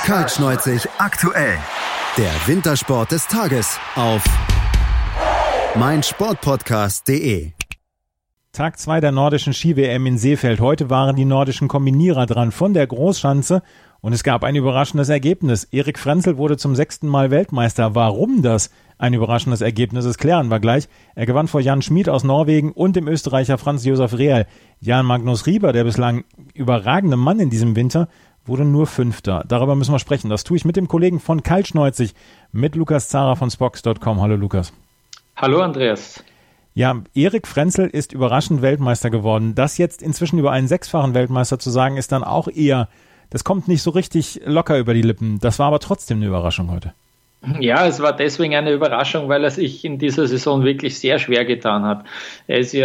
Kaltschneuzig aktuell. Der Wintersport des Tages auf meinsportpodcast.de. Tag 2 der nordischen Ski-WM in Seefeld. Heute waren die nordischen Kombinierer dran von der Großschanze und es gab ein überraschendes Ergebnis. Erik Frenzel wurde zum 6. Mal Weltmeister. Warum das ein überraschendes Ergebnis ist, klären wir gleich. Er gewann vor Jan Schmid aus Norwegen und dem Österreicher Franz Josef Rehl. Jan Magnus Rieber, der bislang überragende Mann in diesem Winter, wurde nur Fünfter. Darüber müssen wir sprechen. Das tue ich mit dem Kollegen von Kaltschneuzig, mit Lukas Zara von Spox.com. Hallo Lukas. Hallo Andreas. Ja, Erik Frenzel ist überraschend Weltmeister geworden. Das jetzt inzwischen über einen 6-fachen Weltmeister zu sagen, ist dann auch eher, das kommt nicht so richtig locker über die Lippen. Das war aber trotzdem eine Überraschung heute. Ja, es war deswegen eine Überraschung, weil er sich in dieser Saison wirklich sehr schwer getan hat. Er ist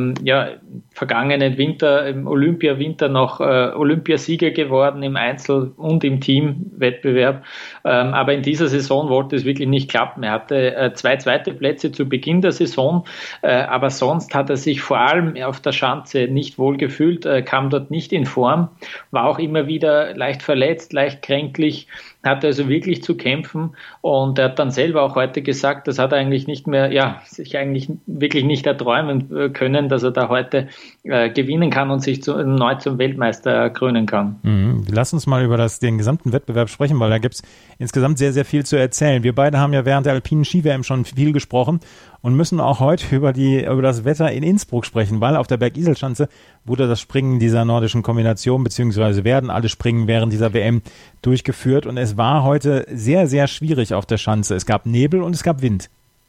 vergangenen Winter, im Olympiawinter noch Olympiasieger geworden im Einzel- und im Teamwettbewerb. Aber in dieser Saison wollte es wirklich nicht klappen. Er hatte 2 zweite Plätze zu Beginn der Saison, aber sonst hat er sich vor allem auf der Schanze nicht wohl gefühlt, kam dort nicht in Form, war auch immer wieder leicht verletzt, leicht kränklich, hatte also wirklich zu kämpfen und er hat dann selber auch heute gesagt, das hat er eigentlich nicht mehr, sich eigentlich wirklich nicht erträumen können, dass er da heute gewinnen kann und sich neu zum Weltmeister krönen kann. Lass uns mal über den gesamten Wettbewerb sprechen, weil da gibt es insgesamt sehr, sehr viel zu erzählen. Wir beide haben ja während der alpinen Ski-WM schon viel gesprochen und müssen auch heute über das Wetter in Innsbruck sprechen, weil auf der Bergiselschanze wurde das Springen dieser nordischen Kombination, beziehungsweise werden alle Springen während dieser WM durchgeführt und es war heute sehr, sehr schwierig auf der Schanze. Es gab Nebel und es gab Wind.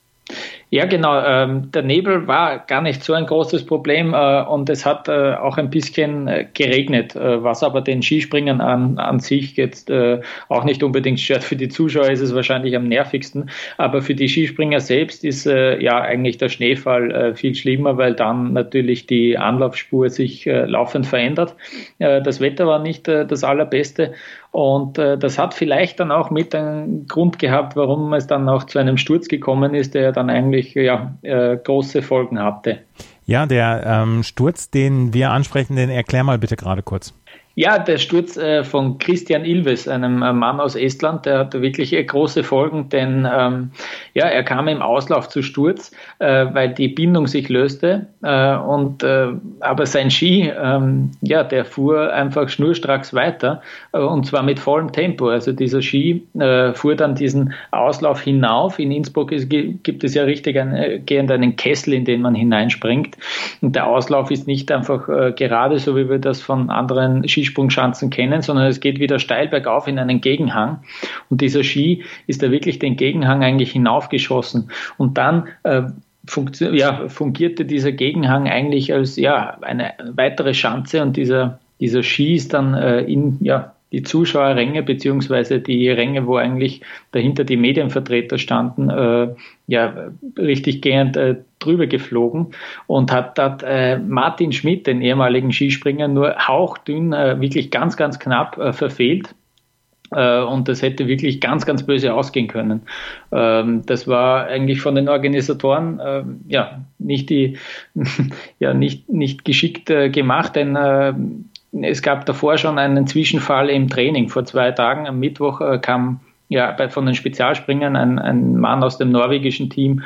Ja, genau. Der Nebel war gar nicht so ein großes Problem und es hat auch ein bisschen geregnet, was aber den Skispringern an sich jetzt auch nicht unbedingt stört. Für die Zuschauer ist es wahrscheinlich am nervigsten, aber für die Skispringer selbst ist eigentlich der Schneefall viel schlimmer, weil dann natürlich die Anlaufspur sich laufend verändert. Das Wetter war nicht das allerbeste. Und das hat vielleicht dann auch mit einen Grund gehabt, warum es dann auch zu einem Sturz gekommen ist, der dann eigentlich große Folgen hatte. Ja, der Sturz, den wir ansprechen, den erklär mal bitte gerade kurz. Ja, der Sturz von Christian Ilves, einem Mann aus Estland, der hatte wirklich große Folgen, denn er kam im Auslauf zu Sturz, weil die Bindung sich löste aber sein Ski, der fuhr einfach schnurstracks weiter und zwar mit vollem Tempo. Also dieser Ski fuhr dann diesen Auslauf hinauf. In Innsbruck gibt es ja richtig einen Kessel, in den man hineinspringt und der Auslauf ist nicht einfach gerade, so wie wir das von anderen Skisprungschanzen kennen, sondern es geht wieder steil bergauf in einen Gegenhang und dieser Ski ist da wirklich den Gegenhang eigentlich hinaufgeschossen und dann fungierte dieser Gegenhang eigentlich als eine weitere Schanze und dieser Ski ist dann in die Zuschauerränge beziehungsweise die Ränge, wo eigentlich dahinter die Medienvertreter standen, richtig gehend drüber geflogen und hat dort Martin Schmid, den ehemaligen Skispringer, nur hauchdünn, wirklich ganz, ganz knapp verfehlt. Und das hätte wirklich ganz, ganz böse ausgehen können. Das war eigentlich von den Organisatoren nicht geschickt gemacht, denn es gab davor schon einen Zwischenfall im Training. Vor 2 Tagen am Mittwoch kam von den Spezialspringern ein Mann aus dem norwegischen Team,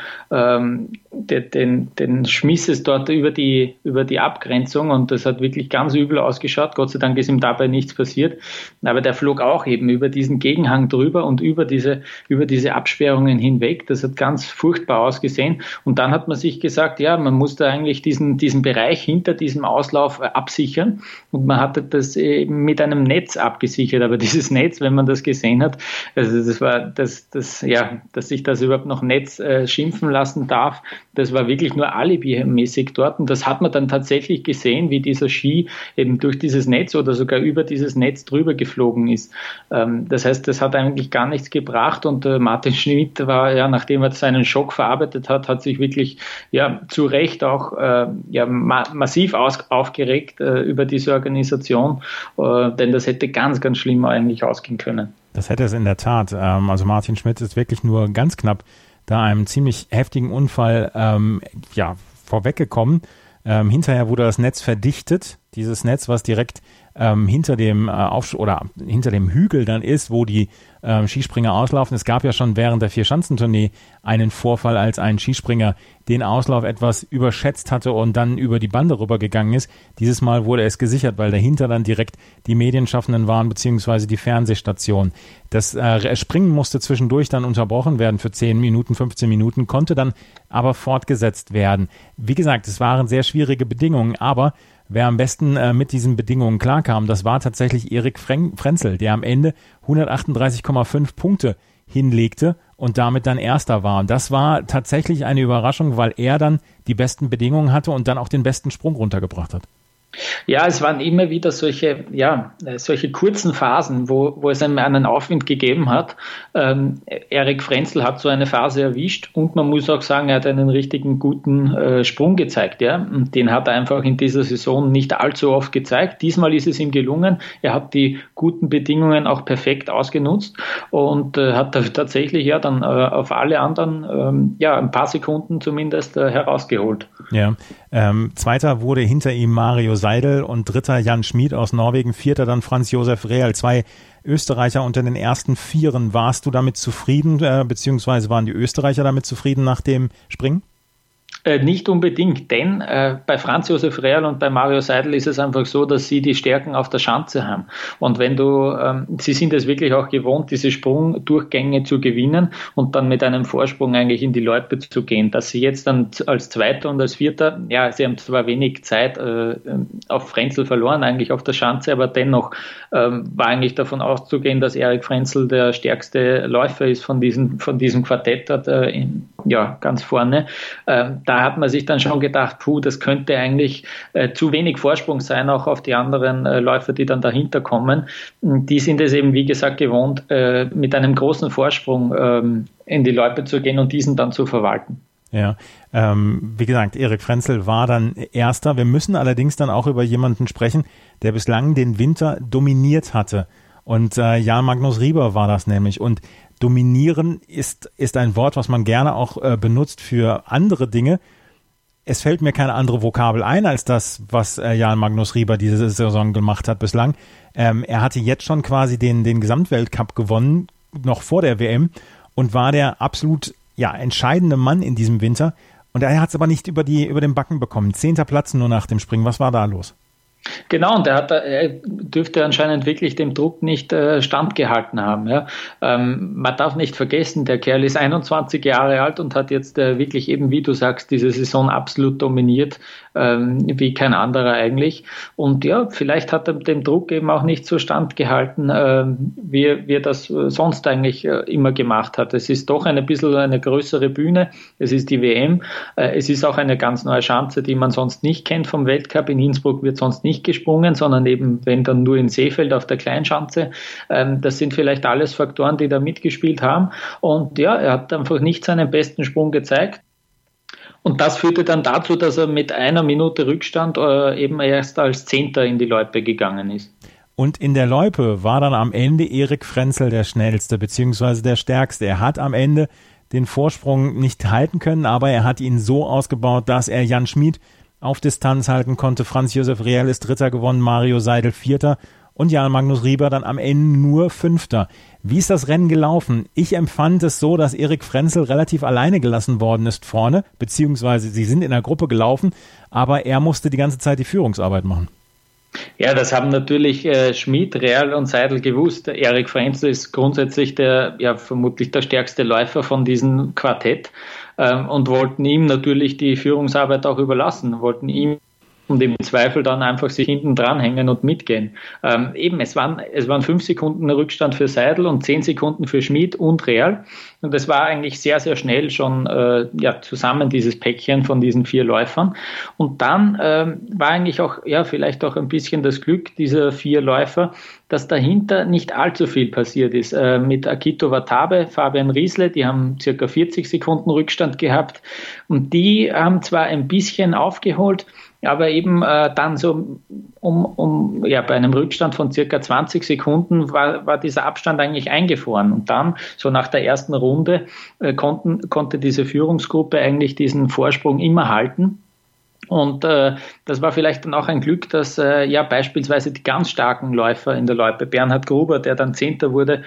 den schmiss es dort über die Abgrenzung und das hat wirklich ganz übel ausgeschaut. Gott sei Dank ist ihm dabei nichts passiert. Aber der flog auch eben über diesen Gegenhang drüber und über diese Absperrungen hinweg. Das hat ganz furchtbar ausgesehen. Und dann hat man sich gesagt, man muss da eigentlich diesen Bereich hinter diesem Auslauf absichern. Und man hatte das eben mit einem Netz abgesichert. Aber dieses Netz, wenn man das gesehen hat, also das war dass sich das überhaupt noch Netz schimpfen lassen darf, das war wirklich nur alibimäßig dort und das hat man dann tatsächlich gesehen, wie dieser Ski eben durch dieses Netz oder sogar über dieses Netz drüber geflogen ist. Das heißt, das hat eigentlich gar nichts gebracht und Martin Schmid war, nachdem er seinen Schock verarbeitet hat sich wirklich zu Recht auch massiv aufgeregt über diese Organisation, denn das hätte ganz, ganz schlimm eigentlich ausgehen können. Das hätte es in der Tat. Also Martin Schmid ist wirklich nur ganz knapp da einem ziemlich heftigen Unfall vorweggekommen. Hinterher wurde das Netz verdichtet, dieses Netz, was direkt hinter dem hinter dem Hügel dann ist, wo die Skispringer auslaufen. Es gab ja schon während der Vierschanzentournee einen Vorfall, als ein Skispringer den Auslauf etwas überschätzt hatte und dann über die Bande rübergegangen ist. Dieses Mal wurde es gesichert, weil dahinter dann direkt die Medienschaffenden waren, beziehungsweise die Fernsehstation. Das Springen musste zwischendurch dann unterbrochen werden für 10 Minuten, 15 Minuten, konnte dann aber fortgesetzt werden. Wie gesagt, es waren sehr schwierige Bedingungen, aber wer am besten mit diesen Bedingungen klarkam, das war tatsächlich Erik Frenzel, der am Ende 138,5 Punkte hinlegte und damit dann Erster war. Und das war tatsächlich eine Überraschung, weil er dann die besten Bedingungen hatte und dann auch den besten Sprung runtergebracht hat. Ja, es waren immer wieder solche kurzen Phasen, wo es einen Aufwind gegeben hat. Erik Frenzel hat so eine Phase erwischt und man muss auch sagen, er hat einen richtigen guten Sprung gezeigt. Ja? Und den hat er einfach in dieser Saison nicht allzu oft gezeigt. Diesmal ist es ihm gelungen. Er hat die guten Bedingungen auch perfekt ausgenutzt und hat tatsächlich ja dann auf alle anderen ein paar Sekunden zumindest herausgeholt. Ja, Zweiter wurde hinter ihm Mario Seidel und Dritter Jan Schmid aus Norwegen, Vierter dann Franz Josef Rehal, 2 Österreicher unter den ersten Vieren. Warst du damit zufrieden, beziehungsweise waren die Österreicher damit zufrieden nach dem Springen? Nicht unbedingt, denn bei Franz Josef Rehal und bei Mario Seidel ist es einfach so, dass sie die Stärken auf der Schanze haben. Und wenn sie sind es wirklich auch gewohnt, diese Sprungdurchgänge zu gewinnen und dann mit einem Vorsprung eigentlich in die Loipe zu gehen. Dass sie jetzt dann als Zweiter und als Vierter, ja, sie haben zwar wenig Zeit auf Frenzel verloren, eigentlich auf der Schanze, aber dennoch war eigentlich davon auszugehen, dass Erik Frenzel der stärkste Läufer ist von diesem Quartett dort, ganz vorne. Da hat man sich dann schon gedacht, das könnte eigentlich zu wenig Vorsprung sein, auch auf die anderen Läufer, die dann dahinter kommen. Die sind es eben, wie gesagt, gewohnt, mit einem großen Vorsprung in die Loipe zu gehen und diesen dann zu verwalten. Ja, wie gesagt, Erik Frenzel war dann Erster. Wir müssen allerdings dann auch über jemanden sprechen, der bislang den Winter dominiert hatte. Und Jan Magnus Rieber war das nämlich. Und dominieren ist ein Wort, was man gerne auch benutzt für andere Dinge. Es fällt mir keine andere Vokabel ein, als das, was Jan Magnus Rieber diese Saison gemacht hat bislang. Er hatte jetzt schon quasi den Gesamtweltcup gewonnen, noch vor der WM, und war der absolut entscheidende Mann in diesem Winter. Und er hat es aber nicht über den Backen bekommen. 10. Platz nur nach dem Springen. Was war da los? Genau, und er dürfte anscheinend wirklich dem Druck nicht standgehalten haben. Ja. Man darf nicht vergessen, der Kerl ist 21 Jahre alt und hat jetzt wirklich eben, wie du sagst, diese Saison absolut dominiert, wie kein anderer eigentlich. Und ja, vielleicht hat er dem Druck eben auch nicht so standgehalten, wie er das sonst eigentlich immer gemacht hat. Es ist doch ein bisschen eine größere Bühne, es ist die WM, es ist auch eine ganz neue Schanze, die man sonst nicht kennt vom Weltcup. In Innsbruck wird sonst nicht gesprungen, sondern eben, wenn dann nur in Seefeld auf der Kleinschanze. Das sind vielleicht alles Faktoren, die da mitgespielt haben. Und ja, er hat einfach nicht seinen besten Sprung gezeigt. Und das führte dann dazu, dass er mit 1 Minute Rückstand eben erst als 10. in die Loipe gegangen ist. Und in der Loipe war dann am Ende Erik Frenzel der Schnellste, beziehungsweise der Stärkste. Er hat am Ende den Vorsprung nicht halten können, aber er hat ihn so ausgebaut, dass er Jan Schmid auf Distanz halten konnte. Franz Josef Rehal ist Dritter gewonnen, Mario Seidel Vierter und Jan Magnus Rieber dann am Ende nur Fünfter. Wie ist das Rennen gelaufen? Ich empfand es so, dass Erik Frenzel relativ alleine gelassen worden ist vorne, beziehungsweise sie sind in der Gruppe gelaufen, aber er musste die ganze Zeit die Führungsarbeit machen. Ja, das haben natürlich Schmid, Rehal und Seidel gewusst. Erik Frenzel ist grundsätzlich vermutlich der stärkste Läufer von diesem Quartett und wollten ihm natürlich die Führungsarbeit auch überlassen, wollten ihm und im Zweifel dann einfach sich hinten dranhängen und mitgehen. Es waren 5 Sekunden Rückstand für Seidel und 10 Sekunden für Schmid und Rehal. Und das war eigentlich sehr, sehr schnell schon zusammen dieses Päckchen von diesen 4 Läufern. Und dann war eigentlich auch vielleicht auch ein bisschen das Glück dieser 4 Läufer, dass dahinter nicht allzu viel passiert ist. Mit Akito Watabe, Fabian Riesle, die haben circa 40 Sekunden Rückstand gehabt. Und die haben zwar ein bisschen aufgeholt, aber eben dann so bei einem Rückstand von circa 20 Sekunden war dieser Abstand eigentlich eingefroren. Und dann, so nach der ersten Runde, konnte diese Führungsgruppe eigentlich diesen Vorsprung immer halten. Und das war vielleicht dann auch ein Glück, dass beispielsweise die ganz starken Läufer in der Loipe, Bernhard Gruber, der dann 10. wurde,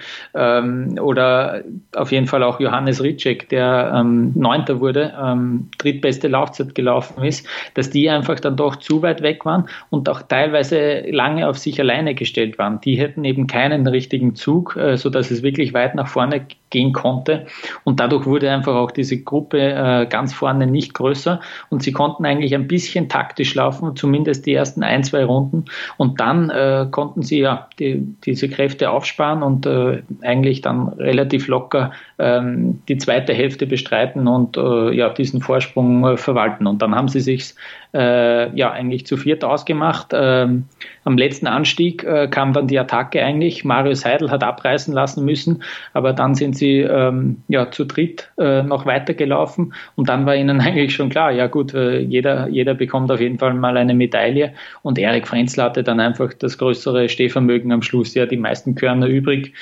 oder auf jeden Fall auch Johannes Ritschek, der 9. wurde, drittbeste Laufzeit gelaufen ist, dass die einfach dann doch zu weit weg waren und auch teilweise lange auf sich alleine gestellt waren. Die hätten eben keinen richtigen Zug, sodass es wirklich weit nach vorne gehen konnte. Und dadurch wurde einfach auch diese Gruppe ganz vorne nicht größer und sie konnten eigentlich ein bisschen taktisch laufen, zumindest die ersten 1-2 Runden. Und dann konnten sie diese Kräfte aufsparen und eigentlich dann relativ locker die zweite Hälfte bestreiten und diesen Vorsprung verwalten. Und dann haben sie sich eigentlich zu viert ausgemacht. Am letzten Anstieg kam dann die Attacke eigentlich. Mario Seidel hat abreißen lassen müssen, aber dann sind sie zu dritt noch weitergelaufen und dann war ihnen eigentlich schon klar, ja gut, jeder bekommt auf jeden Fall mal eine Medaille und Erik Frenzel hatte dann einfach das größere Stehvermögen am Schluss, die meisten Körner übrig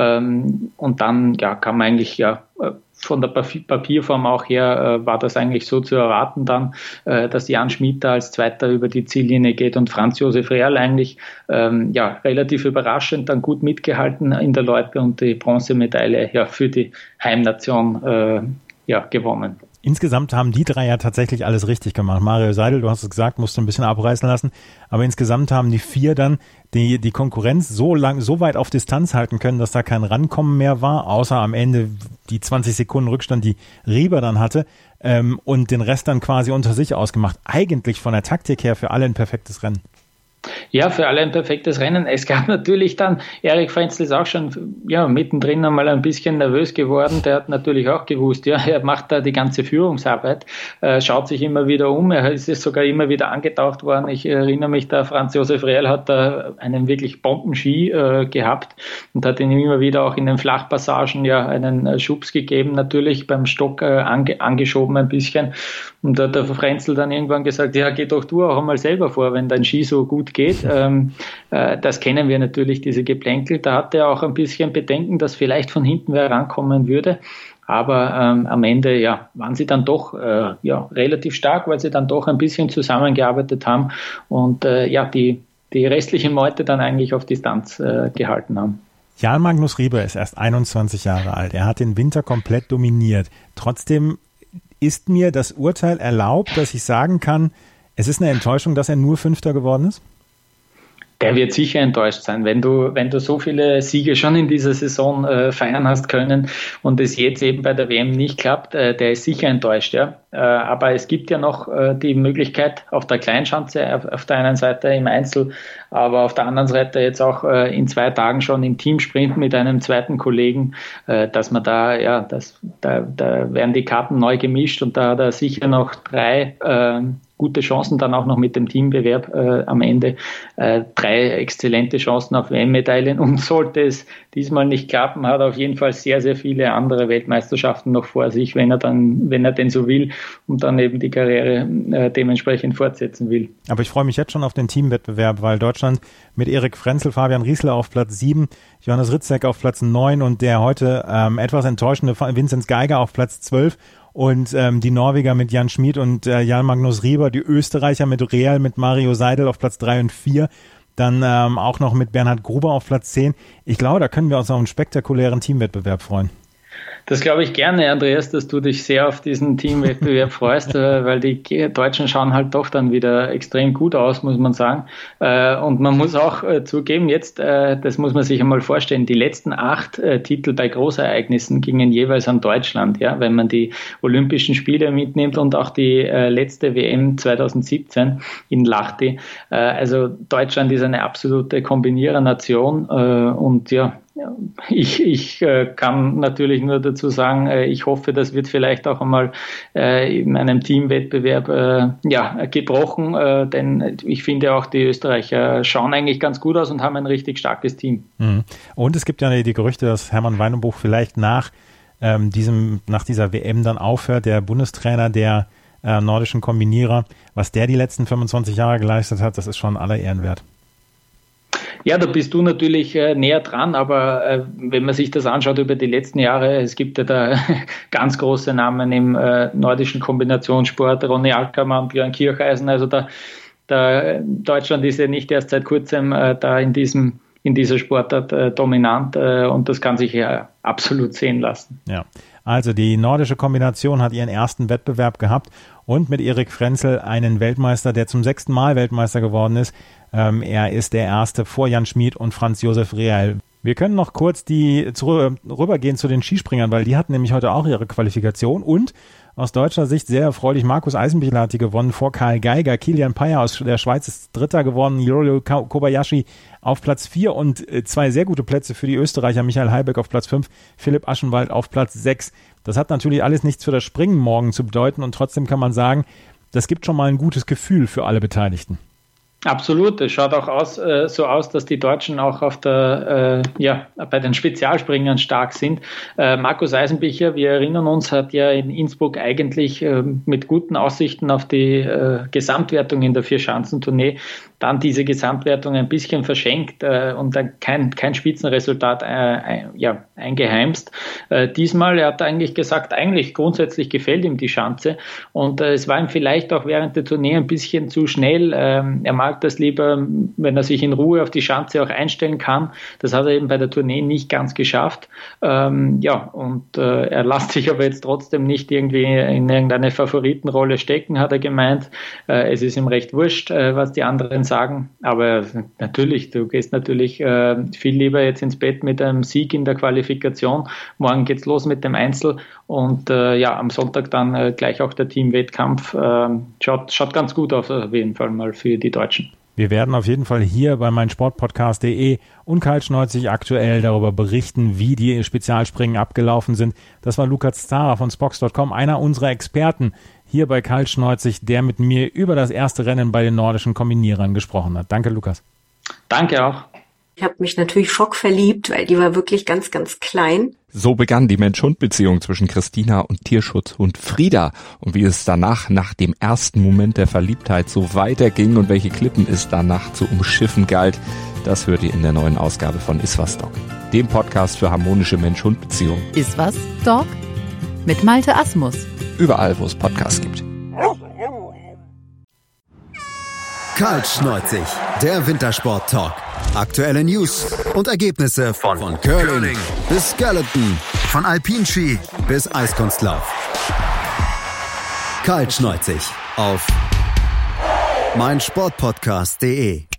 und dann kann man eigentlich von der Papierform auch her war das eigentlich so zu erwarten dann, dass Jan Schmid da als Zweiter über die Ziellinie geht und Franz Josef Real eigentlich relativ überraschend dann gut mitgehalten in der Loipe und die Bronzemedaille für die Heimnation gewonnen. Insgesamt haben die drei ja tatsächlich alles richtig gemacht. Mario Seidel, du hast es gesagt, musste ein bisschen abreißen lassen, aber insgesamt haben die vier dann die Konkurrenz so weit auf Distanz halten können, dass da kein Rankommen mehr war, außer am Ende die 20 Sekunden Rückstand, die Rieber dann hatte, und den Rest dann quasi unter sich ausgemacht. Eigentlich von der Taktik her für alle ein perfektes Rennen. Ja, für alle ein perfektes Rennen. Es gab natürlich dann, Erik Frenzel ist auch schon mittendrin einmal ein bisschen nervös geworden. Der hat natürlich auch gewusst, er macht da die ganze Führungsarbeit, schaut sich immer wieder um. Er ist sogar immer wieder angetaucht worden. Ich erinnere mich, da Franz Josef Real hat da einen wirklich Bombenski gehabt und hat ihn immer wieder auch in den Flachpassagen einen Schubs gegeben, natürlich beim Stock angeschoben ein bisschen. Und da hat der Frenzel dann irgendwann gesagt, geh doch du auch einmal selber vor, wenn dein Ski so gut geht. Das kennen wir natürlich, diese Geplänkel. Da hat er auch ein bisschen Bedenken, dass vielleicht von hinten wer rankommen würde. Aber am Ende waren sie dann doch relativ stark, weil sie dann doch ein bisschen zusammengearbeitet haben und die restliche Meute dann eigentlich auf Distanz gehalten haben. Jan Magnus Rieber ist erst 21 Jahre alt. Er hat den Winter komplett dominiert. Trotzdem ist mir das Urteil erlaubt, dass ich sagen kann, es ist eine Enttäuschung, dass er nur Fünfter geworden ist? Der wird sicher enttäuscht sein, wenn du so viele Siege schon in dieser Saison feiern hast können und es jetzt eben bei der WM nicht klappt, der ist sicher enttäuscht, aber es gibt ja noch die Möglichkeit auf der Kleinschanze, auf der einen Seite im Einzel, aber auf der anderen Seite jetzt auch in 2 Tagen schon im Teamsprint mit einem zweiten Kollegen, dass man da werden die Karten neu gemischt und da hat er sicher noch 3 gute Chancen dann auch noch mit dem Teambewerb am Ende. 3 exzellente Chancen auf WM-Medaillen und sollte es diesmal nicht klappen, hat er auf jeden Fall sehr, sehr viele andere Weltmeisterschaften noch vor sich, wenn er denn so will und dann eben die Karriere dementsprechend fortsetzen will. Aber ich freue mich jetzt schon auf den Teamwettbewerb, weil Deutschland mit Erik Frenzel, Fabian Riesler auf Platz 7, Johannes Ritzek auf Platz 9 und der heute etwas enttäuschende Vinzenz Geiger auf Platz 12 und die Norweger mit Jan Schmid und Jan Magnus Rieber, die Österreicher mit Real, mit Mario Seidel auf Platz 3 und 4, dann auch noch mit Bernhard Gruber auf Platz 10. Ich glaube, da können wir uns auf einen spektakulären Teamwettbewerb freuen. Das glaube ich gerne, Andreas, dass du dich sehr auf diesen Teamwettbewerb freust, weil die Deutschen schauen halt doch dann wieder extrem gut aus, muss man sagen. Und man muss auch zugeben, jetzt, das muss man sich einmal vorstellen, die letzten 8 Titel bei Großereignissen gingen jeweils an Deutschland, wenn man die Olympischen Spiele mitnimmt und auch die letzte WM 2017 in Lahti. Also Deutschland ist eine absolute Kombinierernation und ich kann natürlich nur dazu sagen, ich hoffe, das wird vielleicht auch einmal in einem Teamwettbewerb gebrochen, denn ich finde auch, die Österreicher schauen eigentlich ganz gut aus und haben ein richtig starkes Team. Und es gibt ja die Gerüchte, dass Hermann Weinenbuch vielleicht nach dieser WM dann aufhört, der Bundestrainer der nordischen Kombinierer. Was der die letzten 25 Jahre geleistet hat, das ist schon aller Ehren wert. Ja, da bist du natürlich näher dran, aber wenn man sich das anschaut über die letzten Jahre, es gibt ja da ganz große Namen im nordischen Kombinationssport, Ronny Alkammer und Björn Kircheisen, also Deutschland ist ja nicht erst seit kurzem da in dieser Sportart dominant und das kann sich ja absolut sehen lassen. Ja, also die nordische Kombination hat ihren ersten Wettbewerb gehabt und mit Erik Frenzel einen Weltmeister, der zum 6. Mal Weltmeister geworden ist. Er ist der Erste vor Jan Schmid und Franz Josef Real. Wir können noch kurz rübergehen zu den Skispringern, weil die hatten nämlich heute auch ihre Qualifikation und aus deutscher Sicht sehr erfreulich. Markus Eisenbichler hat die gewonnen vor Karl Geiger. Kilian Payer aus der Schweiz ist Dritter geworden. Yorio Kobayashi auf Platz 4 und 2 sehr gute Plätze für die Österreicher. Michael Heibeck auf Platz 5, Philipp Aschenwald auf Platz 6. Das hat natürlich alles nichts für das Springen morgen zu bedeuten und trotzdem kann man sagen, das gibt schon mal ein gutes Gefühl für alle Beteiligten. Absolut, es schaut auch so aus, dass die Deutschen auch bei den Spezialspringern stark sind. Markus Eisenbichler, wir erinnern uns, hat ja in Innsbruck eigentlich mit guten Aussichten auf die Gesamtwertung in der Vierschanzentournee dann diese Gesamtwertung ein bisschen verschenkt und dann kein Spitzenresultat eingeheimst. Diesmal, er hat eigentlich gesagt, eigentlich grundsätzlich gefällt ihm die Schanze und es war ihm vielleicht auch während der Tournee ein bisschen zu schnell. Er mag das lieber, wenn er sich in Ruhe auf die Schanze auch einstellen kann. Das hat er eben bei der Tournee nicht ganz geschafft. Er lässt sich aber jetzt trotzdem nicht irgendwie in irgendeine Favoritenrolle stecken, hat er gemeint. Es ist ihm recht wurscht, was die anderen sagen. Aber natürlich, du gehst natürlich viel lieber jetzt ins Bett mit einem Sieg in der Qualifikation. Morgen geht's los mit dem Einzel und am Sonntag dann gleich auch der Teamwettkampf. Schaut ganz gut aus auf jeden Fall mal für die Deutschen. Wir werden auf jeden Fall hier bei meinsportpodcast.de und Kaltschneuzig aktuell darüber berichten, wie die Spezialspringen abgelaufen sind. Das war Lukas Zara von Spox.com, einer unserer Experten hier bei Kaltschneuzig, der mit mir über das erste Rennen bei den nordischen Kombinierern gesprochen hat. Danke, Lukas. Danke auch. Ich habe mich natürlich schockverliebt, weil die war wirklich ganz, ganz klein. So begann die Mensch-Hund-Beziehung zwischen Christina und Tierschutzhund Frieda. Und wie es danach, nach dem ersten Moment der Verliebtheit, so weiterging und welche Klippen es danach zu umschiffen galt, das hört ihr in der neuen Ausgabe von Iswas Dog, dem Podcast für harmonische Mensch-Hund-Beziehungen. Iswas Dog mit Malte Asmus. Überall, wo es Podcasts gibt. Kaltschneuzig, der Wintersport-Talk. Aktuelle News und Ergebnisse von Curling bis Skeleton, von Alpinski bis Eiskunstlauf. Kaltschneuzig auf meinsportpodcast.de